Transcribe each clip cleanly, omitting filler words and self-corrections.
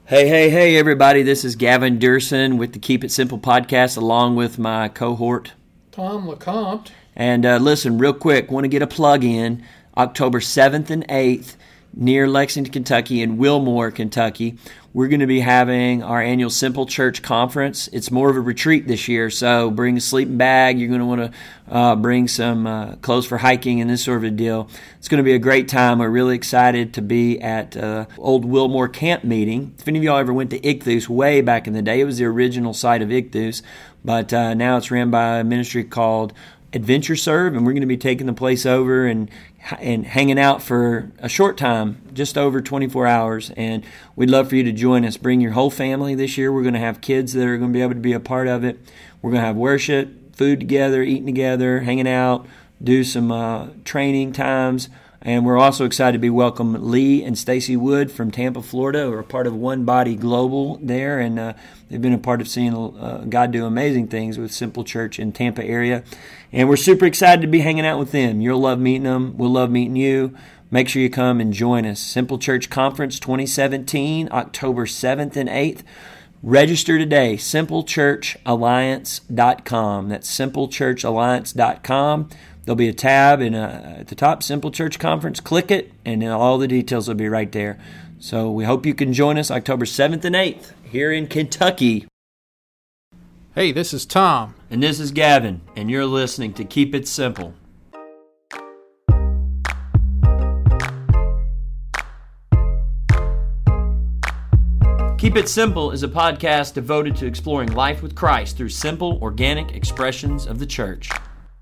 Hey, everybody. This is Gavin Durson with the Keep It Simple podcast, along with my cohort, Tom LeCompte. And listen, real quick, want to get a plug in. October 7th and 8th, near Lexington, Kentucky, and Wilmore, Kentucky, we're going to be having our annual Simple Church Conference. It's more of a retreat this year, so bring a sleeping bag. You're going to want to bring some clothes for hiking and this sort of a deal. It's going to be a great time. We're really excited to be at Old Wilmore Camp Meeting. If any of y'all ever went to Ichthus way back in the day, it was the original site of Ichthus, but now it's ran by a ministry called Adventure Serve, and we're going to be taking the place over and hanging out for a short time, just over 24 hours, and we'd love for you to join us. Bring your whole family this year. We're going to have kids that are going to be able to be a part of it. We're going to have worship, food together, eating together, hanging out, do some training times, and we're also excited to be welcome Lee and Stacy Wood from Tampa, Florida, who are a part of One Body Global there, and they've been a part of seeing God do amazing things with Simple Church in Tampa area. And we're super excited to be hanging out with them. You'll love meeting them. We'll love meeting you. Make sure you come and join us. Simple Church Conference 2017, October 7th and 8th. Register today, simplechurchalliance.com. That's simplechurchalliance.com. There'll be a tab at the top, Simple Church Conference. Click it, and then all the details will be right there. So we hope you can join us October 7th and 8th here in Kentucky. Hey, this is Tom. And this is Gavin, and you're listening to Keep It Simple. Keep It Simple is a podcast devoted to exploring life with Christ through simple, organic expressions of the church.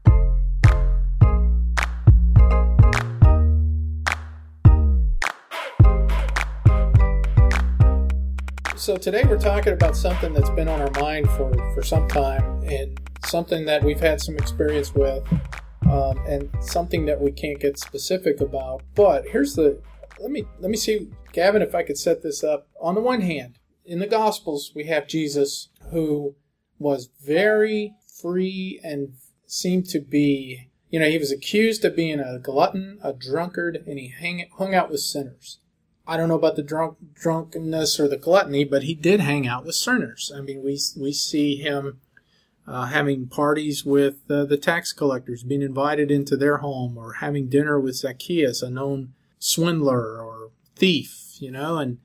So today we're talking about something that's been on our mind for some time, and something that we've had some experience with, and something that we can't get specific about. But let me see, Gavin, if I could set this up. On the one hand, in the Gospels, we have Jesus, who was very free and seemed to be, he was accused of being a glutton, a drunkard, and he hung out with sinners. I don't know about the drunkenness or the gluttony, but he did hang out with sinners. I mean, we see him having parties with the tax collectors, being invited into their home, or having dinner with Zacchaeus, a known swindler or thief, and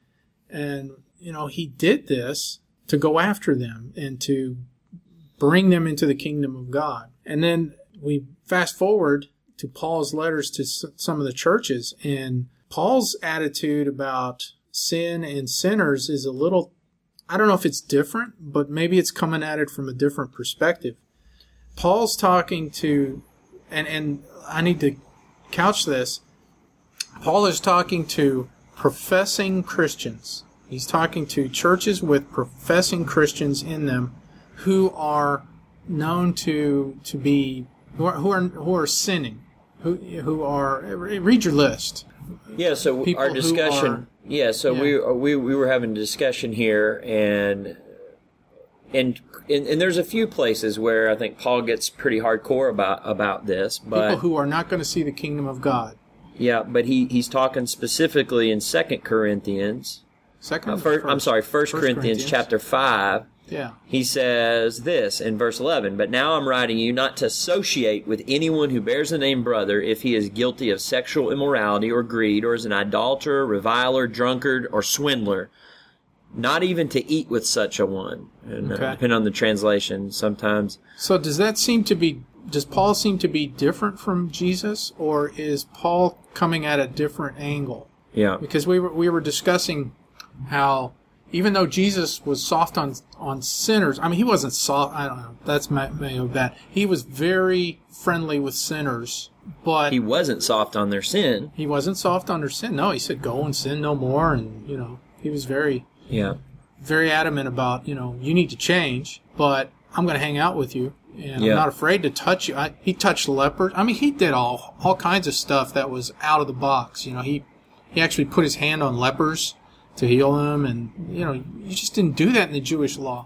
he did this to go after them and to bring them into the kingdom of God. And then we fast forward to Paul's letters to some of the churches, and Paul's attitude about sin and sinners is a little, I don't know if it's different, but maybe it's coming at it from a different perspective. Paul's talking to, and I need to couch this, Paul is talking to professing Christians. He's talking to churches with professing Christians in them who are known to be, who are sinning, who are, read your list. Yeah, so our discussion. We were having a discussion here, and there's a few places where I think Paul gets pretty hardcore about this. But people who are not going to see the kingdom of God. Yeah, but he's talking specifically in 2 Corinthians. 1 Corinthians chapter 5. Yeah. He says this in verse 11, "But now I'm writing you not to associate with anyone who bears the name brother if he is guilty of sexual immorality or greed, or is an idolater, reviler, drunkard, or swindler. Not even to eat with such a one." And depending on the translation, sometimes. So does Paul seem to be different from Jesus, or is Paul coming at a different angle? Yeah. Because we were discussing how, even though Jesus was soft on sinners, I mean, he wasn't soft, I don't know, that's bad. He was very friendly with sinners, but... He wasn't soft on their sin. He wasn't soft on their sin. No, he said, go and sin no more, and, he was very adamant about, you need to change, but I'm going to hang out with you, and I'm not afraid to touch you. He touched lepers. I mean, he did all kinds of stuff that was out of the box. He actually put his hand on lepers to heal them, and you just didn't do that in the Jewish law.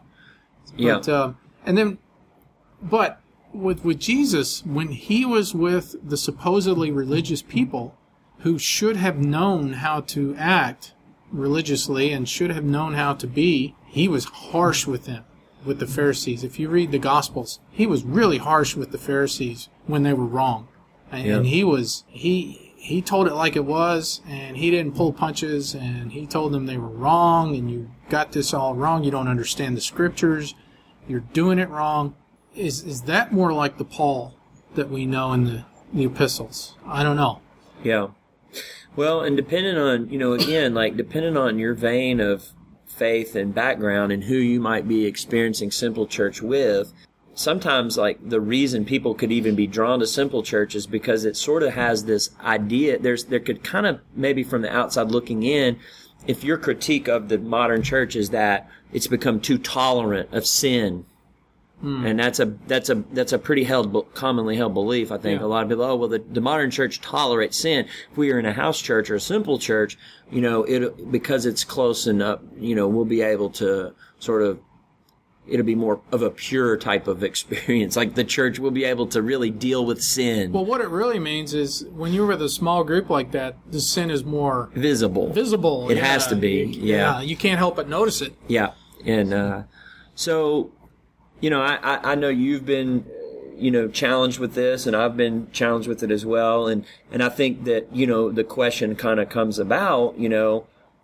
But with Jesus, when he was with the supposedly religious people who should have known how to act religiously and should have known how to be, he was harsh with them, with the Pharisees. If you read the Gospels, he was really harsh with the Pharisees when they were wrong. And he told it like it was, and he didn't pull punches, and he told them they were wrong, and you got this all wrong. You don't understand the Scriptures. You're doing it wrong. Is that more like the Paul that we know in the epistles? I don't know. Yeah. Well, and depending on, again, depending on your vein of faith and background and who you might be experiencing Simple Church with, sometimes the reason people could even be drawn to Simple Church is because it sort of has this idea. There could kind of, maybe from the outside looking in, if your critique of the modern church is that it's become too tolerant of sin. And that's a pretty commonly held belief. I think a lot of people, the modern church tolerates sin. If we are in a house church or a simple church, because it's close enough, we'll be able to it'll be more of a pure type of experience. Like the church will be able to really deal with sin. Well, what it really means is when you're with a small group like that, the sin is more visible. It has to be. Yeah. You can't help but notice it. Yeah. And, so, I know you've been, challenged with this, and I've been challenged with it as well. And I think that, the question kind of comes about, in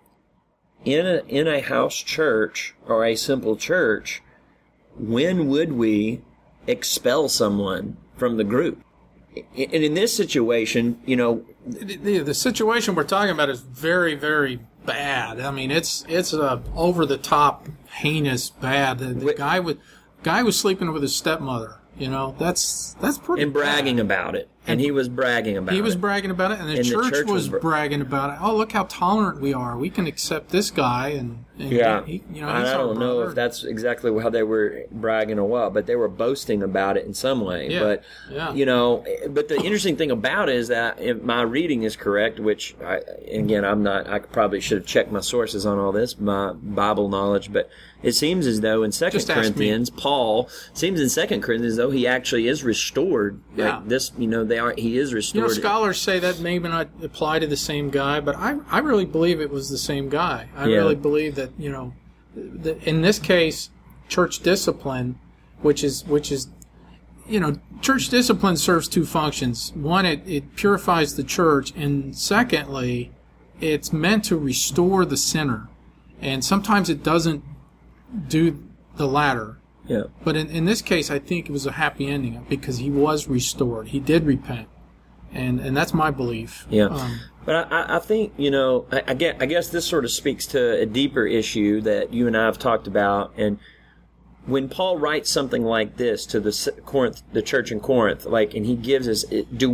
a house church or a simple church, when would we expel someone from the group? And in this situation, the situation we're talking about is very, very bad. I mean, it's a over the top, heinous bad. The guy was sleeping with his stepmother. That's pretty. And bragging about it. And he was bragging about it. He was bragging about it, and the church was bragging about it. Oh, look how tolerant we are. We can accept this guy, and yeah. He's I don't know if that's exactly how they were bragging or what, but they were boasting about it in some way. Yeah. But but the interesting thing about it is that if my reading is correct, which I probably should have checked my sources on all this, my Bible knowledge, but it seems as though in 2 Corinthians, Paul seems in 2 Corinthians as though he actually is restored. Yeah. Like this, he is restored. Scholars say that may not apply to the same guy, but I really believe it was the same guy. I really believe that, in this case, church discipline, which is, church discipline serves two functions. One, it purifies the church, and secondly, it's meant to restore the sinner. And sometimes it doesn't do the latter. Yeah. But in this case, I think it was a happy ending because he was restored. He did repent. And that's my belief. Yeah. But I think, I guess this sort of speaks to a deeper issue that you and I have talked about. And when Paul writes something like this to the church in Corinth, and he gives us,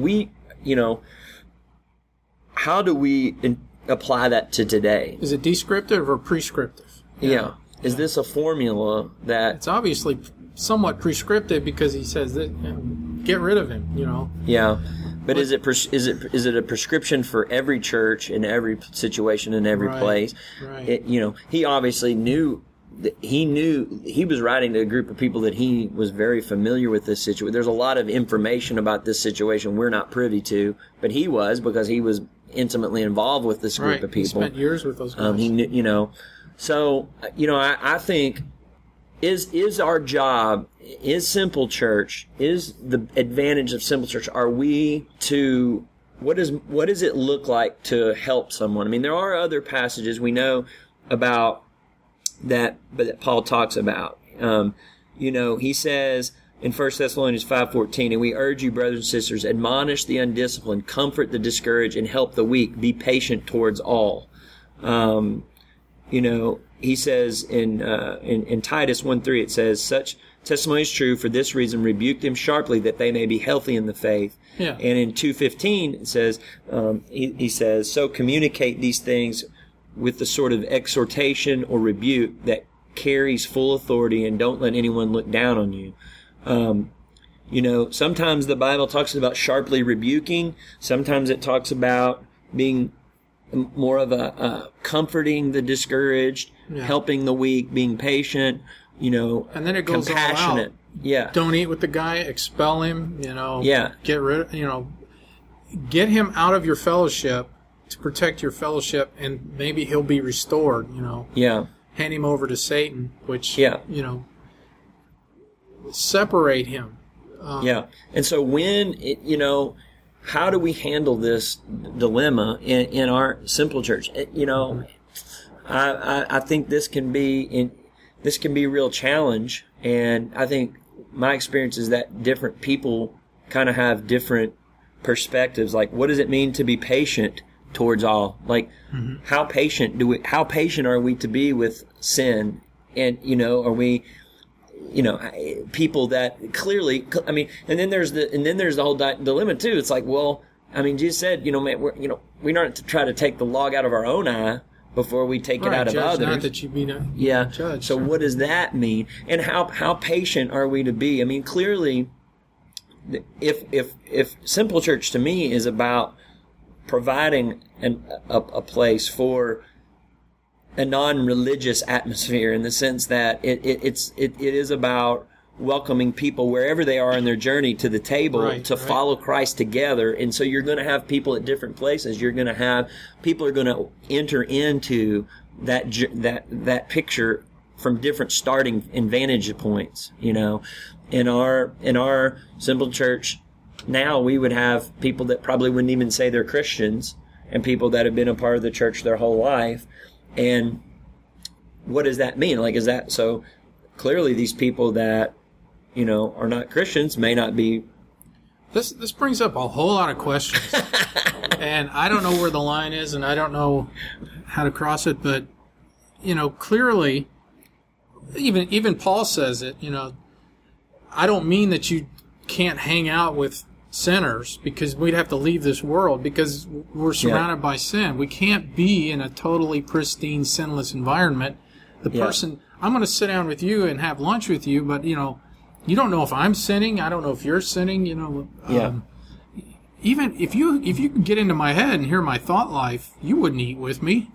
how do we apply that to today? Is it descriptive or prescriptive? Yeah. Is this a formula that... It's obviously somewhat prescriptive because he says that, get rid of him, Yeah. But is it a prescription for every church in every situation in every place? Right. He obviously knew he was writing to a group of people that he was very familiar with this situation. There's a lot of information about this situation we're not privy to, but he was because he was intimately involved with this group of people. He spent years with those guys. He knew, So, I think is our job, is Simple Church, is the advantage of Simple Church, are we to, what does it look like to help someone? I mean, there are other passages we know about that Paul talks about. He says in 1 Thessalonians 5:14, and we urge you, brothers and sisters, admonish the undisciplined, comfort the discouraged, and help the weak, be patient towards all. He says in Titus 1:3, it says, such testimony is true. For this reason, rebuke them sharply that they may be healthy in the faith. Yeah. And in 2:15, it says, he says, so communicate these things with the sort of exhortation or rebuke that carries full authority, and don't let anyone look down on you. Sometimes the Bible talks about sharply rebuking. Sometimes it talks about being more of a comforting the discouraged, helping the weak, being patient, and then it goes compassionate. All out. Yeah. Don't eat with the guy, expel him, Yeah. get rid of, get him out of your fellowship to protect your fellowship, and maybe he'll be restored, Yeah. Hand him over to Satan, which, Yeah. Separate him. Yeah. And so how do we handle this dilemma in our simple church? I think this can be a real challenge, and I think my experience is that different people kind of have different perspectives. Like, what does it mean to be patient towards all? Like, how patient are we to be with sin? And, are we, people that clearly, and then there's the whole dilemma too. It's like, well, Jesus said, we don't try to take the log out of our own eye before we take it out of others. Not that you be judged. So what does that mean? And how patient are we to be? Clearly, if Simple Church to me is about providing a place for a non-religious atmosphere, in the sense that it is about welcoming people wherever they are in their journey to the table to follow Christ together. And so you're going to have people at different places. You're going to have people are going to enter into that picture from different starting and vantage points. In our Simple Church now, we would have people that probably wouldn't even say they're Christians, and people that have been a part of the church their whole life. And what does that mean? Like, is that so? Clearly, these people that are not Christians may not be. This brings up a whole lot of questions, and I don't know where the line is, and I don't know how to cross it. But clearly, even Paul says it. I don't mean that you can't hang out with sinners, because we'd have to leave this world because we're surrounded by sin. We can't be in a totally pristine, sinless environment. The person, I'm going to sit down with you and have lunch with you, but you don't know if I'm sinning. I don't know if you're sinning. Even if you could get into my head and hear my thought life, you wouldn't eat with me.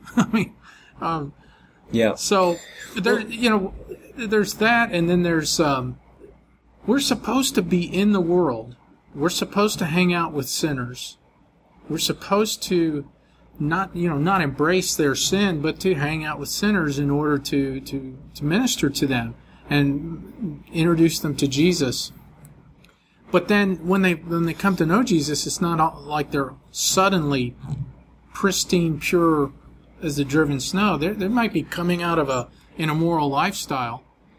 So there's that, and then there's we're supposed to be in the world. We're supposed to hang out with sinners. We're supposed to not embrace their sin, but to hang out with sinners in order to minister to them and introduce them to Jesus. But then when they come to know Jesus, it's not like they're suddenly pristine, pure as the driven snow. They might be coming out of an immoral lifestyle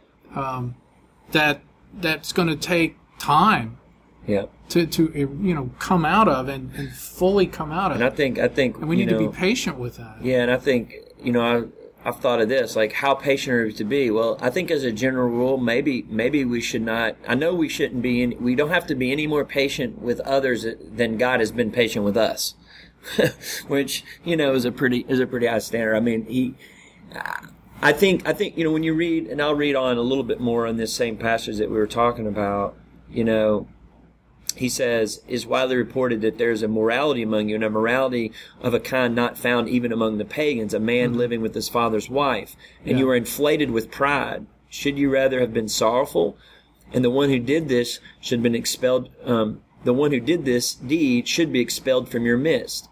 that's going to take time. Yeah. To come out of and fully come out of. And I think and we need to be patient with that. Yeah, and I think I've thought of this, like, how patient are we to be? Well, I think as a general rule, maybe we should not. I know we shouldn't be. We don't have to be any more patient with others than God has been patient with us, which is a pretty high standard. I think when you read, and I'll read on a little bit more on this same passage that we were talking about. He says, "It's widely reported that there's a morality among you, and a morality of a kind not found even among the pagans, a man living with his father's wife, and you are inflated with pride. Should you rather have been sorrowful? And the one who did this should have been expelled. The one who did this deed should be expelled from your midst.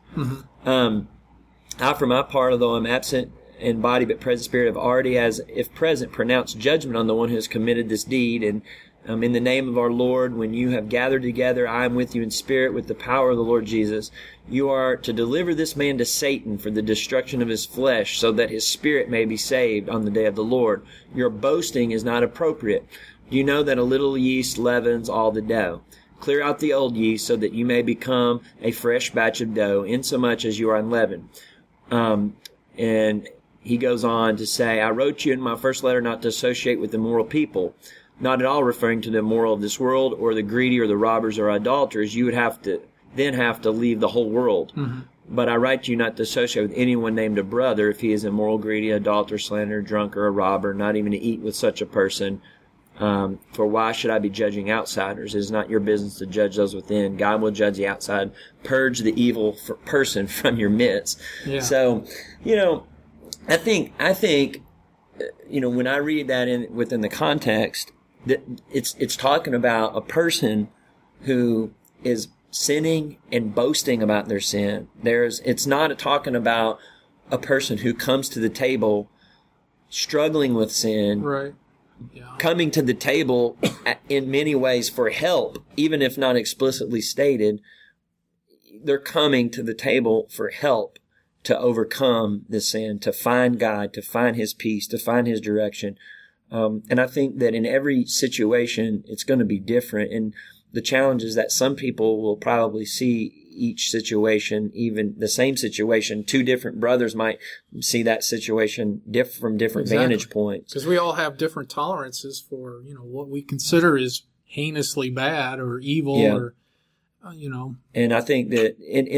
I, for my part, although I'm absent in body but present spirit, have already, as if present, pronounced judgment on the one who has committed this deed. And in the name of our Lord, when you have gathered together, I am with you in spirit with the power of the Lord Jesus. You are to deliver this man to Satan for the destruction of his flesh, so that his spirit may be saved on the day of the Lord. Your boasting is not appropriate. You know that a little yeast leavens all the dough. Clear out the old yeast, so that you may become a fresh batch of dough, insomuch as you are unleavened." And he goes on to say, "I wrote you in my first letter not to associate with immoral people." Not at all referring to the immoral of this world, or the greedy, or the robbers, or idolaters. You would have to leave the whole world. But I write to you not to associate with anyone named a brother if he is immoral, greedy, adulterer, slanderer, drunk, or a robber, not even to eat with such a person. For why should I be judging outsiders? It is not your business to judge those within. God will judge the outside. Purge the evil person from your midst. Yeah. So, I think when I read that within the context, that it's talking about a person who is sinning and boasting about their sin. It's not talking about a person who comes to the table struggling with sin, right? Yeah. Coming to the table in many ways for help, even if not explicitly stated. They're coming to the table for help to overcome the sin, to find God, to find His peace, to find His direction. And I think that in every situation, it's going to be different. And the challenge is that some people will probably see each situation, even the same situation. Two different brothers might see that situation from different vantage points. Because we all have different tolerances for, what we consider is heinously bad or evil or, And I think that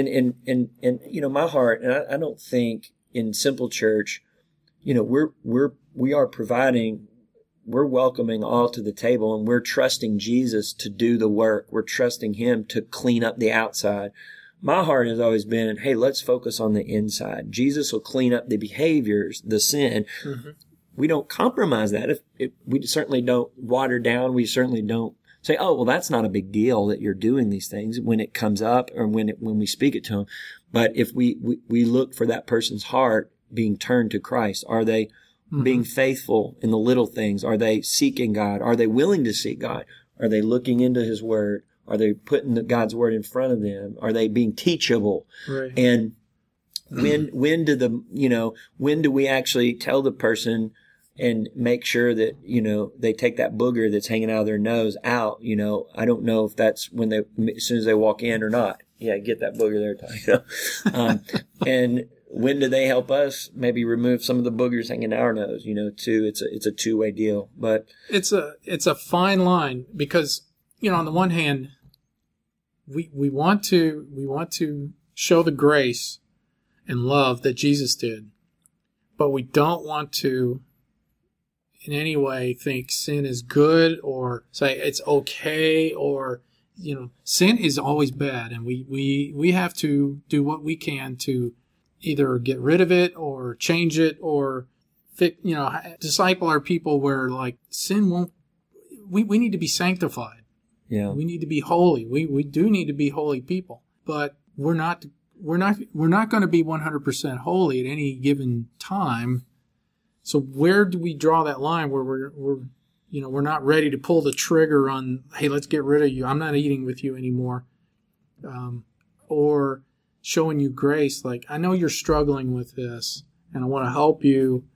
in my heart, and I don't think in Simple Church, we are providing, we're welcoming all to the table, and we're trusting Jesus to do the work. We're trusting Him to clean up the outside. My heart has always been, hey, let's focus on the inside. Jesus will clean up the behaviors, the sin. Mm-hmm. We don't compromise that. If we certainly don't water down. We certainly don't say, oh, well, that's not a big deal that you're doing these things when it comes up or when we speak it to them. But if we look for that person's heart being turned to Christ, are they being faithful in the little things? Are they seeking God? Are they willing to seek God? Are they looking into His Word? Are they putting God's Word in front of them? Are they being teachable? Right. And when do we actually tell the person and make sure that, they take that booger that's hanging out of their nose out? I don't know if that's as soon as they walk in or not. Yeah, get that booger there. And when do they help us maybe remove some of the boogers hanging out our nose? Too. It's a two-way deal, but it's a fine line because, on the one hand, we want to show the grace and love that Jesus did, but we don't want to in any way think sin is good or say it's okay or, sin is always bad, and we have to do what we can to either get rid of it or change it or disciple our people where sin won't, we need to be sanctified. Yeah. We need to be holy. We do need to be holy people, but we're not going to be 100% holy at any given time. So where do we draw that line where we're not ready to pull the trigger on, hey, let's get rid of you. I'm not eating with you anymore. Or showing you grace. I know you're struggling with this and I want to help you,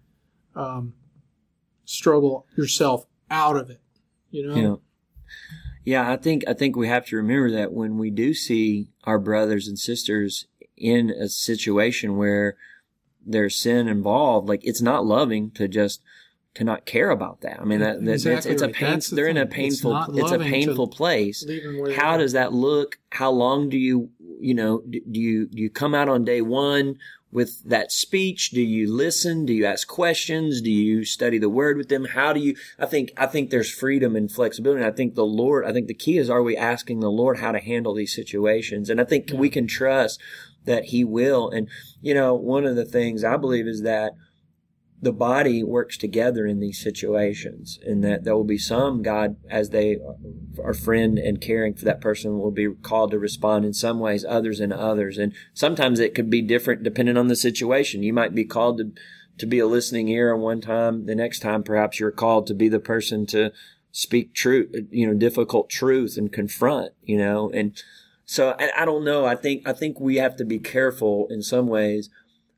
struggle yourself out of it, Yeah, I think we have to remember that when we do see our brothers and sisters in a situation where there's sin involved, it's not loving to not care about that. I mean, exactly it's a pain. They're in a painful. It's a painful place. How does that look? How long do you come out on day one with that speech? Do you listen? Do you ask questions? Do you study the Word with them? How do you, I think there's freedom and flexibility. And I think the key is, are we asking the Lord how to handle these situations? And I think we can trust that He will. And, one of the things I believe is that the body works together in these situations, and that there will be some, God, as they are friend and caring for that person, will be called to respond in some ways, others in others. And sometimes it could be different depending on the situation. You might be called to be a listening ear one time. The next time, perhaps you're called to be the person to speak truth, difficult truth and confront, and so I don't know. I think we have to be careful in some ways,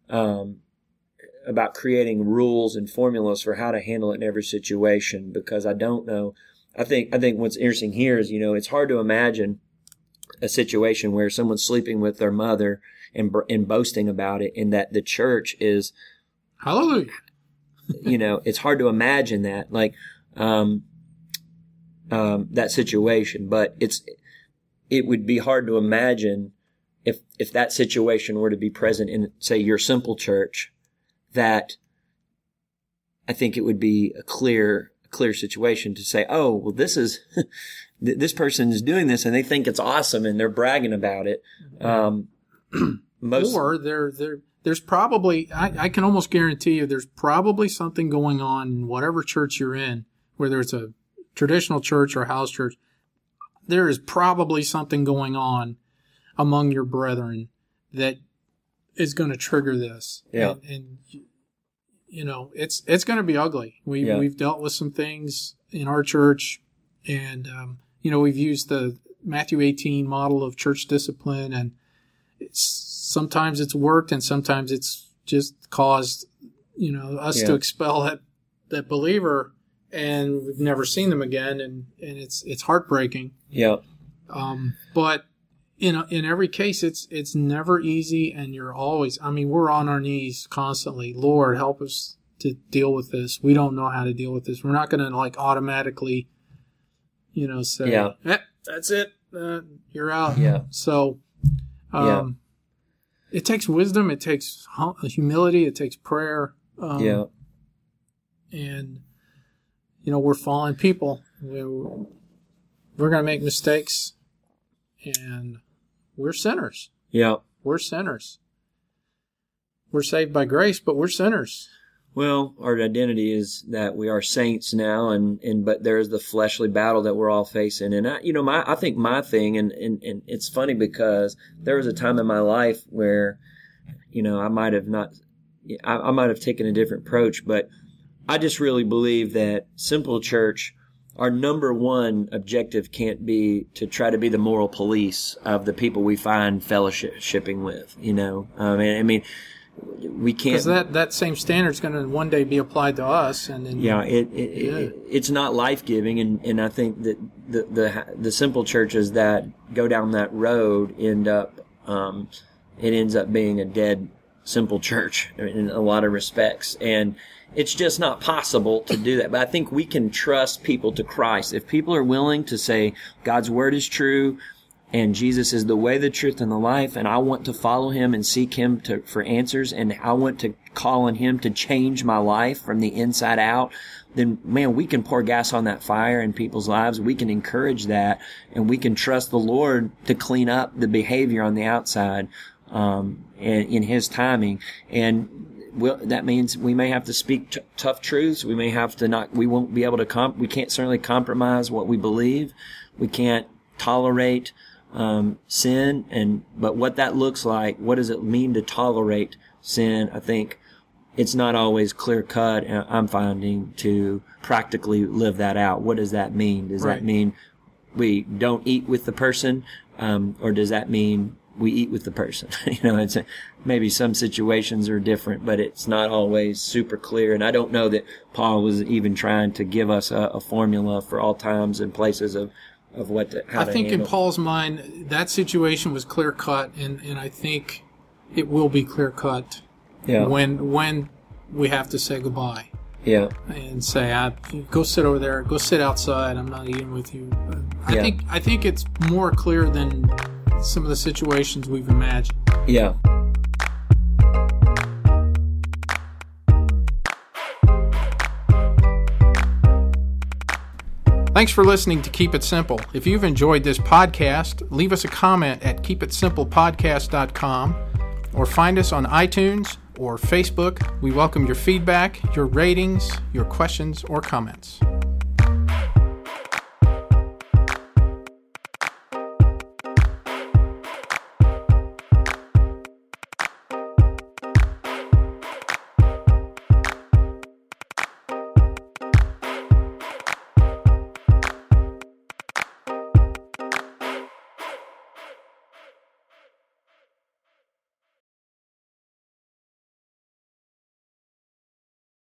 about creating rules and formulas for how to handle it in every situation, because I don't know. I think what's interesting here is, it's hard to imagine a situation where someone's sleeping with their mother and boasting about it, and that the church is, hallelujah. It's hard to imagine that, that situation, but it would be hard to imagine if that situation were to be present in, say, your Simple Church, that I think it would be a clear situation to say, oh, well, this is, this person is doing this and they think it's awesome and they're bragging about it. Or there's probably, I can almost guarantee you there's probably something going on in whatever church you're in, whether it's a traditional church or house church. There is probably something going on among your brethren that is going to trigger this. Yeah. And you know, it's going to be ugly. We've dealt with some things in our church, and you know, we've used the Matthew 18 model of church discipline, and sometimes it's worked, and sometimes it's just caused, you know, us to expel that believer, and we've never seen them again, and it's heartbreaking. Yeah. But in every case, it's never easy, and you're always, I mean, we're on our knees constantly. Lord, help us to deal with this. We don't know how to deal with this. We're not going to like automatically, you know, say, that's it. You're out. Yeah. So, it takes wisdom. It takes humility. It takes prayer. And, you know, we're fallen people. We're going to make mistakes, and we're sinners. Yeah. We're sinners. We're saved by grace, but we're sinners. Well, our identity is that we are saints now, but there's the fleshly battle that we're all facing. And I think my thing, and it's funny because there was a time in my life where, you know, I might have taken a different approach, but I just really believe that Simple Church, our number one objective can't be to try to be the moral police of the people we find fellowshipping with, you know. I mean, we can't, because that same standard is going to one day be applied to us, and then, it's not life-giving, and I think that the simple churches that go down that road ends up being a dead simple church in a lot of respects, and it's just not possible to do that. But I think we can trust people to Christ if people are willing to say God's word is true, and Jesus is the way, the truth, and the life, and I want to follow him and seek him for answers, and I want to call on him to change my life from the inside out. Then, man, we can pour gas on that fire in people's lives. We can encourage that, and we can trust the Lord to clean up the behavior on the outside, and in his timing. And that means we may have to speak tough truths. We may have to we won't be able to we can't certainly compromise what we believe. We can't tolerate sin, but what that looks like, what does it mean to tolerate sin? I think it's not always clear cut, and I'm finding, to practically live that out. What does that mean? Does that mean we don't eat with the person, or does that mean we eat with the person? You know, it's maybe some situations are different, but it's not always super clear. And I don't know that Paul was even trying to give us a formula for all times and places of how to think handle. In Paul's mind, that situation was clear cut, and I think it will be clear cut when we have to say goodbye. Yeah. And say, go sit over there, go sit outside, I'm not eating with you. I think it's more clear than some of the situations we've imagined. Yeah. Thanks for listening to Keep It Simple. If you've enjoyed this podcast, leave us a comment at keepitsimplepodcast.com or find us on iTunes or Facebook. We welcome your feedback, your ratings, your questions, or comments.